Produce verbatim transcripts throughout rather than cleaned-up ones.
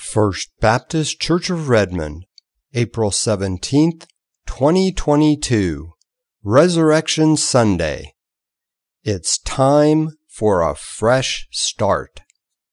First Baptist Church of Redmond, April seventeenth, twenty twenty-two, Resurrection Sunday. It's time for a fresh start.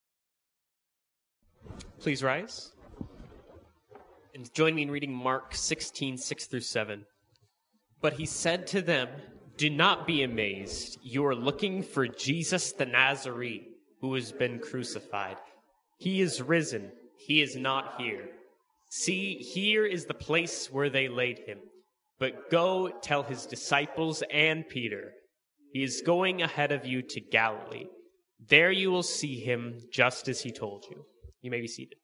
Please rise and join me in reading Mark sixteen, six through seven. But he said to them, "Do not be amazed. You are looking for Jesus the Nazarene, who has been crucified. He is risen. He is not here. See, here is the place where they laid him. But go tell his disciples and Peter, he is going ahead of you to Galilee. There you will see him just as he told you." You may be seated.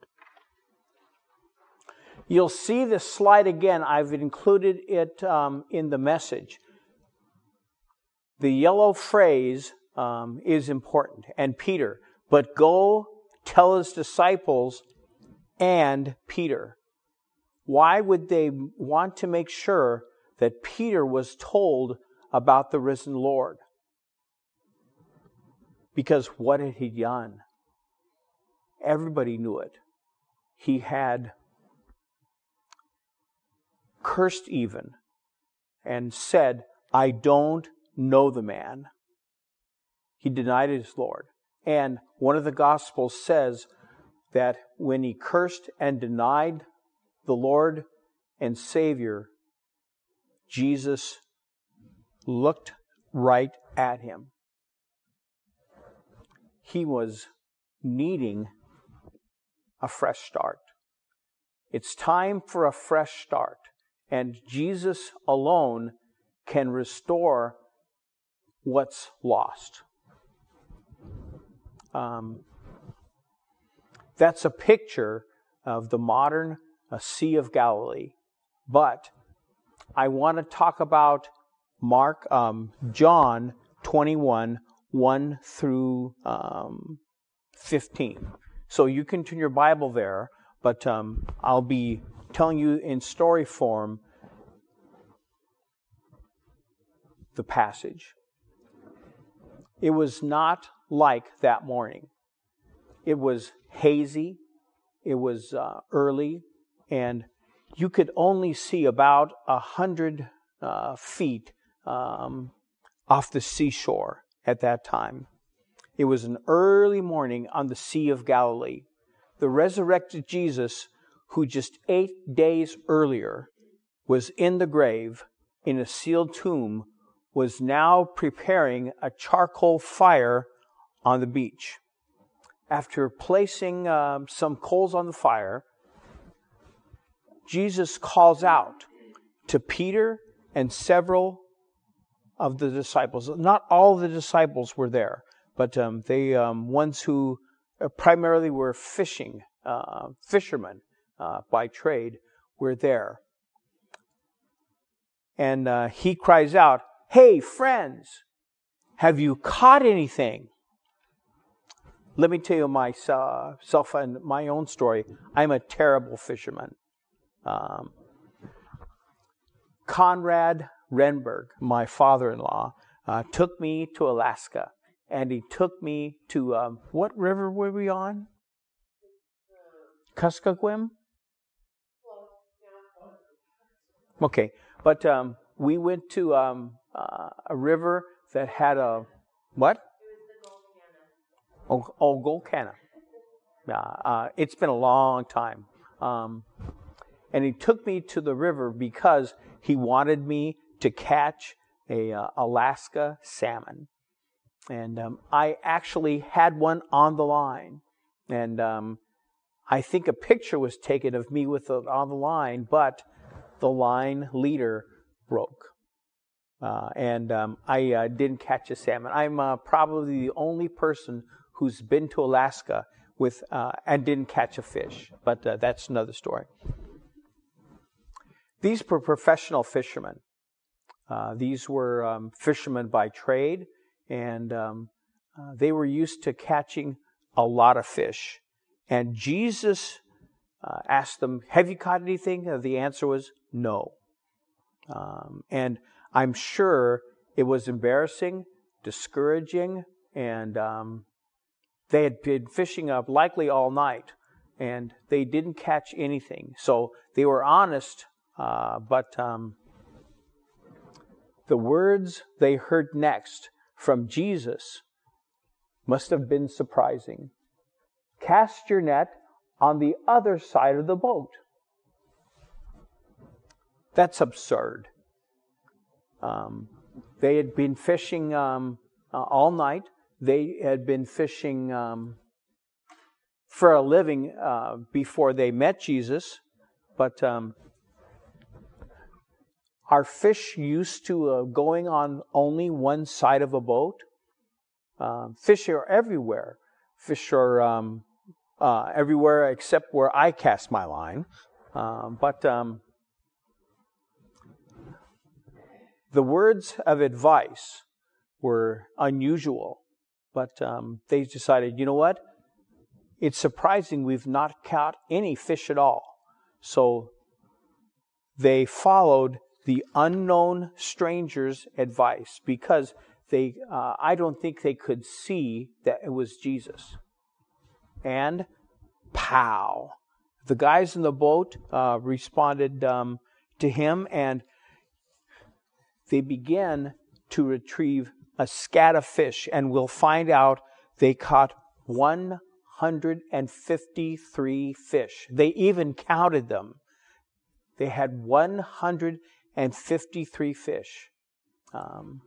You'll see this slide again. I've included it um, in the message. The yellow phrase um, is important. And Peter, but go tell his disciples and Peter. Why would they want to make sure that Peter was told about the risen Lord? Because what had he done? Everybody knew it. He had cursed even and said, "I don't know the man." He denied his Lord. And one of the Gospels says that when he cursed and denied the Lord and Savior, Jesus looked right at him. He was needing a fresh start. It's time for a fresh start. And Jesus alone can restore what's lost. Um, that's a picture of the modern uh, Sea of Galilee. But I want to talk about Mark, um, John twenty-one, one through um, fifteen. So you can turn your Bible there, but um, I'll be telling you in story form the passage. It was not like that morning. It was hazy. It was uh, early, and you could only see about a hundred uh, feet um, off the seashore at that time. It was an early morning on the Sea of Galilee. The resurrected Jesus, who just eight days earlier was in the grave in a sealed tomb, was now preparing a charcoal fire on the beach. After placing um, some coals on the fire, Jesus calls out to Peter and several of the disciples. Not all of the disciples were there, but um, they um, ones who primarily were fishing, uh, fishermen uh, by trade, were there. And uh, he cries out, "Hey, friends, have you caught anything?" Let me tell you myself and my own story. I'm a terrible fisherman. Um, Conrad Renberg, my father-in-law, uh, took me to Alaska, and he took me to um, what river were we on? Kuskokwim? Okay, but um, we went to um, uh, a river that had a what? Oh, oh Golcana. Uh, uh, it's been a long time. Um, and he took me to the river because he wanted me to catch a uh, Alaska salmon. And um, I actually had one on the line. And um, I think a picture was taken of me with it on the line, but the line leader broke. Uh, and um, I uh, didn't catch a salmon. I'm uh, probably the only person who's been to Alaska with uh, and didn't catch a fish. But uh, that's another story. These were professional fishermen. Uh, these were um, fishermen by trade, and um, uh, they were used to catching a lot of fish. And Jesus uh, asked them, "Have you caught anything?" Uh, the answer was no. Um, and I'm sure it was embarrassing, discouraging, and um, they had been fishing up likely all night. and they didn't catch anything. So they were honest, uh, but um, the words they heard next from Jesus must have been surprising. Cast your net on the other side of the boat. That's absurd. Um, they had been fishing um, uh, all night. They had been fishing um, for a living uh, before they met Jesus. But um, are fish used to uh, going on only one side of a boat? Uh, fish are everywhere. Fish are um, uh, everywhere except where I cast my line. Uh, but um, the words of advice were unusual. But um, they decided, you know what? It's surprising we've not caught any fish at all. So they followed the unknown stranger's advice because they, uh, I don't think they could see that it was Jesus. And pow! The guys in the boat uh, responded um, to him, and they began to retrieve a scat of fish, and we'll find out they caught one hundred fifty-three fish. They even counted them. They had one hundred fifty-three fish. Um,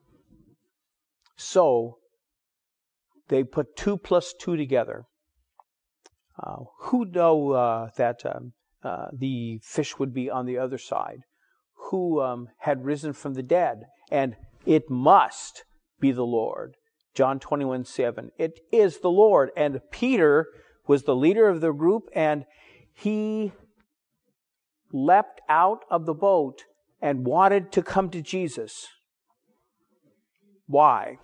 so they put two plus two together. Uh, who know uh, that um, uh, the fish would be on the other side? Who um, had risen from the dead? And it must be the Lord. John twenty-one seven. It is the Lord. And Peter was the leader of the group, and he leapt out of the boat and wanted to come to Jesus. Why?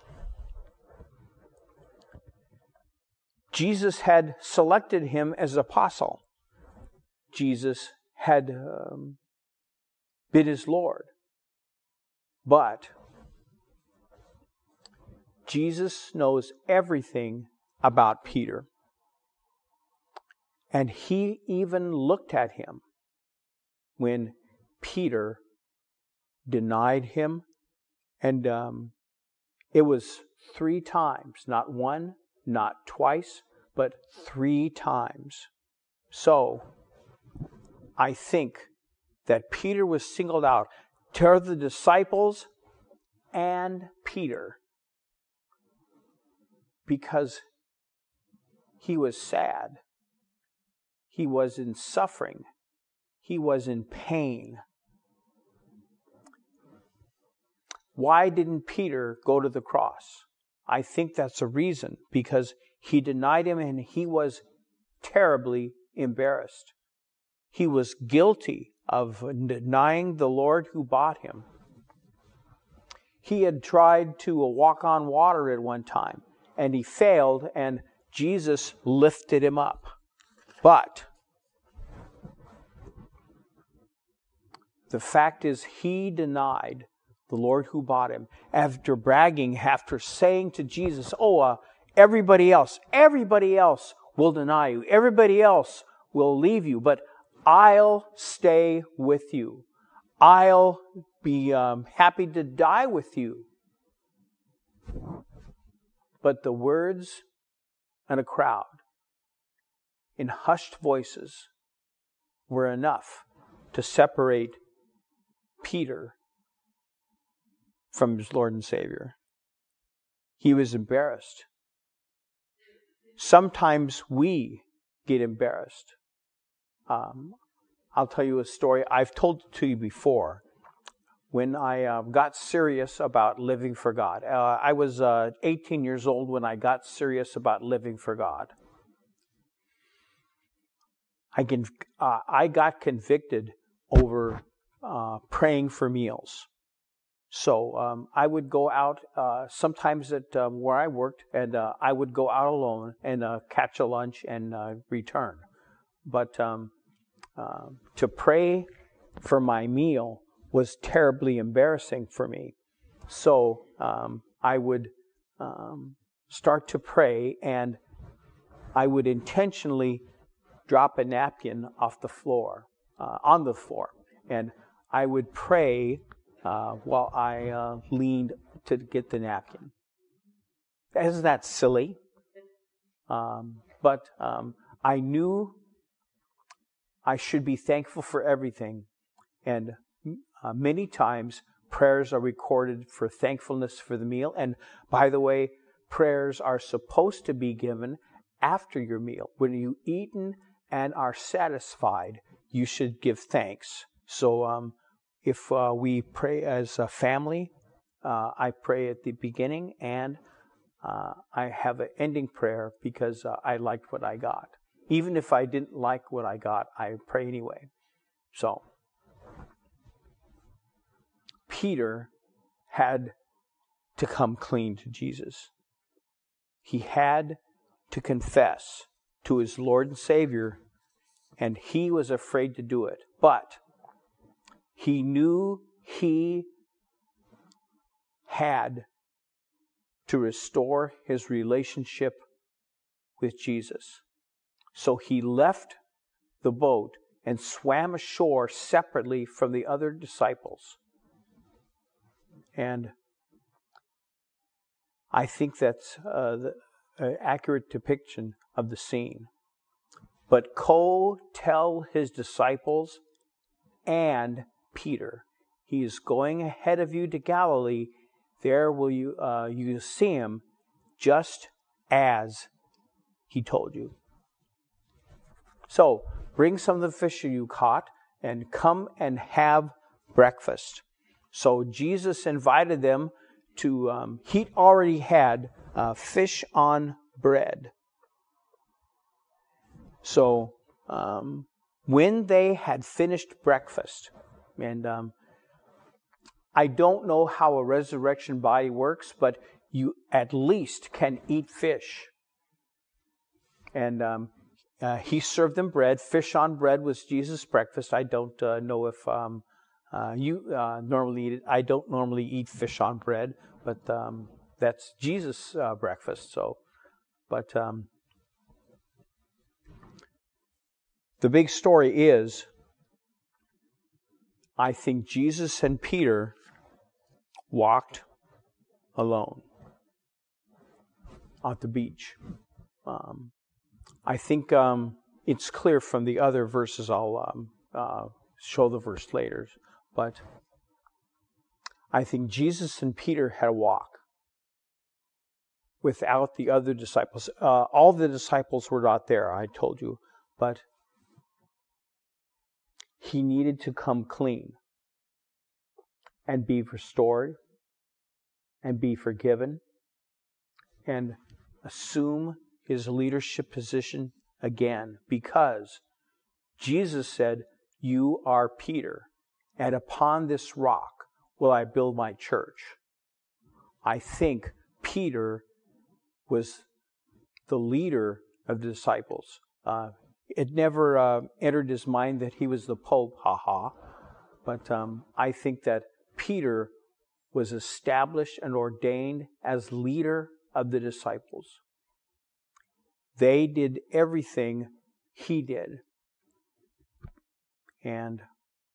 Jesus had selected him as apostle. Jesus had um, been his Lord. But Jesus knows everything about Peter. And he even looked at him when Peter denied him. And um, it was three times, not one, not twice, but three times. So I think that Peter was singled out to the disciples and Peter because he was sad. He was in suffering. He was in pain. Why didn't Peter go to the cross? I think that's a reason, because he denied him and he was terribly embarrassed. He was guilty of denying the Lord who bought him. He had tried to walk on water at one time, and he failed, and Jesus lifted him up. But the fact is, he denied the Lord who bought him after bragging, after saying to Jesus, oh, uh, everybody else, everybody else will deny you. Everybody else will leave you, but I'll stay with you. I'll be um, happy to die with you. But the words and a crowd in hushed voices were enough to separate Peter from his Lord and Savior. He was embarrassed. Sometimes we get embarrassed. Um, I'll tell you a story. I've told it to you before. When I uh, got serious about living for God. Uh, I was uh, eighteen years old when I got serious about living for God. I, can, uh, I got convicted over uh, praying for meals. So um, I would go out uh, sometimes at um, where I worked, and uh, I would go out alone and uh, catch a lunch and uh, return. But um, uh, to pray for my meal was terribly embarrassing for me. So um, I would um, start to pray, and I would intentionally drop a napkin off the floor, uh, on the floor. And I would pray uh, while I uh, leaned to get the napkin. Isn't that silly? Um, but um, I knew I should be thankful for everything. And uh, many times prayers are recorded for thankfulness for the meal. And by the way, prayers are supposed to be given after your meal. When you've eaten and are satisfied, you should give thanks. So um, if uh, we pray as a family, uh, I pray at the beginning, and uh, I have an ending prayer because uh, I liked what I got. Even if I didn't like what I got, I pray anyway. So Peter had to come clean to Jesus. He had to confess to his Lord and Savior, and he was afraid to do it. But he knew he had to restore his relationship with Jesus. So he left the boat and swam ashore separately from the other disciples. And I think that's uh, the uh, accurate depiction of the scene. But go tell his disciples and Peter, he is going ahead of you to Galilee. There will you uh, you see him just as he told you. So bring some of the fish you caught and come and have breakfast. So Jesus invited them to, um, he already had uh, fish on bread. So um, when they had finished breakfast, and um, I don't know how a resurrection body works, but you at least can eat fish. And um, uh, he served them bread. Fish on bread was Jesus' breakfast. I don't uh, know if um, uh, you uh, normally eat it. I don't normally eat fish on bread, but um, that's Jesus' uh, breakfast. So, but um, the big story is, I think Jesus and Peter walked alone at the beach. Um, I think um, it's clear from the other verses. I'll um, uh, show the verse later. But I think Jesus and Peter had a walk without the other disciples. Uh, all the disciples were not there, I told you. But he needed to come clean and be restored and be forgiven and assume his leadership position again, because Jesus said, "You are Peter, and upon this rock will I build my church." I think Peter was the leader of the disciples. Uh, it never uh, entered his mind that he was the Pope, haha. But um, I think that Peter was established and ordained as leader of the disciples. They did everything he did. And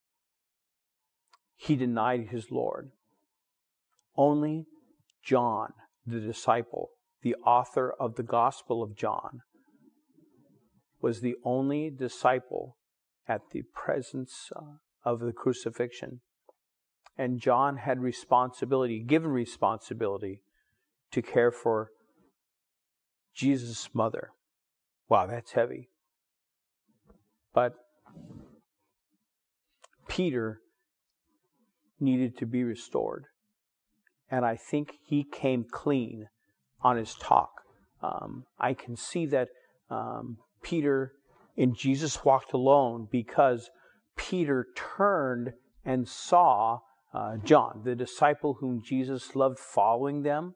he denied his Lord. Only John, the disciple, the author of the Gospel of John, was the only disciple at the presence uh, of the crucifixion. And John had responsibility, given responsibility, to care for Jesus' mother. Wow, that's heavy. But Peter needed to be restored. And I think he came clean on his talk. Um, I can see that um, Peter and Jesus walked alone because Peter turned and saw uh, John, the disciple whom Jesus loved, following them.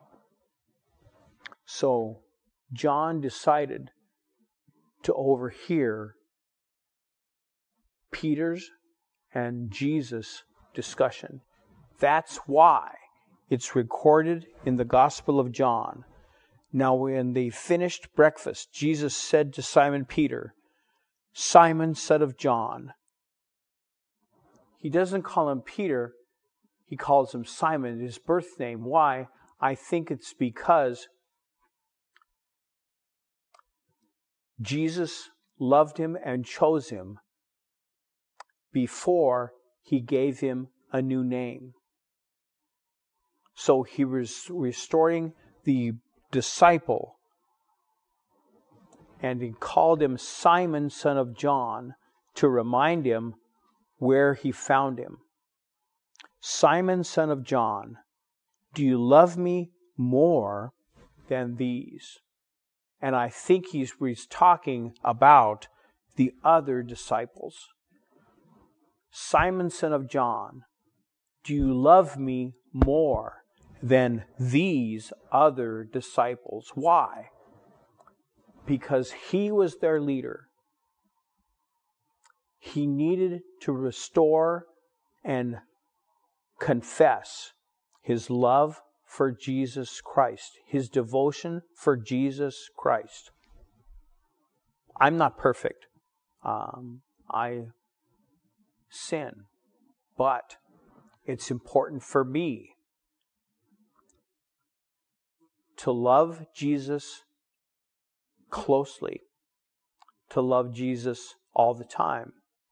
So John decided to overhear Peter's and Jesus' discussion. That's why it's recorded in the Gospel of John. Now when they finished breakfast, Jesus said to Simon Peter, Simon, son of John. He doesn't call him Peter. He calls him Simon, his birth name. Why? I think it's because Jesus loved him and chose him before he gave him a new name. So he was restoring the disciple, and he called him Simon, son of John, to remind him where he found him. Simon, son of John, do you love me more than these? And I think he's, he's talking about the other disciples. Simon, son of John, do you love me more than these other disciples? Why? Because he was their leader. He needed to restore and confess his love for Jesus Christ, his devotion for Jesus Christ. I'm not perfect. Um, I sin. But it's important for me to love Jesus closely, to love Jesus all the time,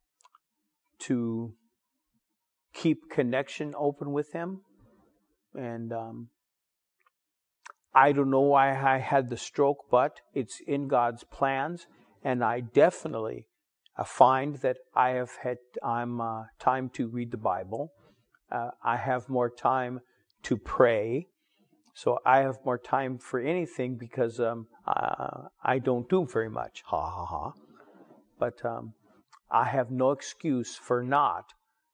to keep connection open with him. And um, I don't know why I had the stroke, but it's in God's plans. And I definitely uh, find that I have had I'm uh, time to read the Bible. Uh, I have more time to pray. So I have more time for anything because um, uh, I don't do very much. Ha ha ha. But um, I have no excuse for not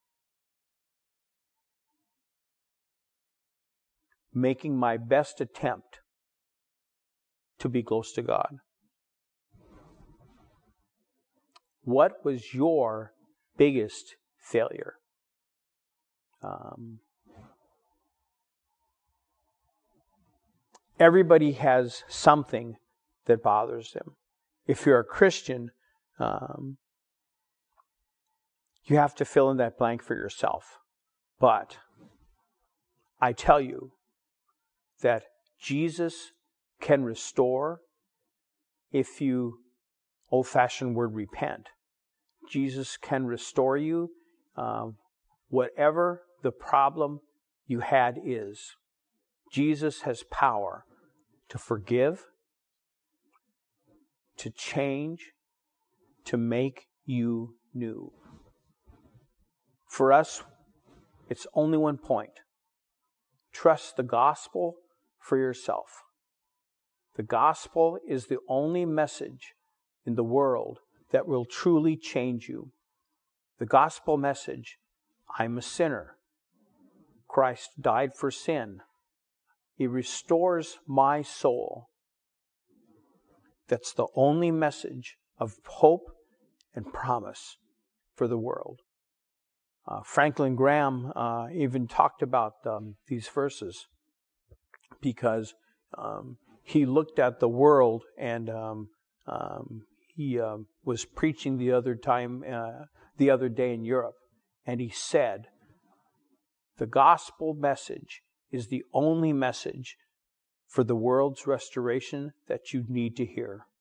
making my best attempt to be close to God. What was your biggest failure? Um, everybody has something that bothers them. If you're a Christian, um, you have to fill in that blank for yourself. But I tell you that Jesus can restore if you, old-fashioned word, repent. Jesus can restore you. Uh, whatever the problem you had is, Jesus has power to forgive, to change, to make you new. For us, it's only one point. Trust the gospel for yourself. The gospel is the only message in the world that will truly change you. The gospel message, I'm a sinner. Christ died for sin. He restores my soul. That's the only message of hope and promise for the world. Uh, Franklin Graham uh, even talked about um, these verses because um, he looked at the world and um, um, he uh, was preaching the other time, uh, the other day in Europe, and he said, the gospel message is the only message for the world's restoration that you need to hear.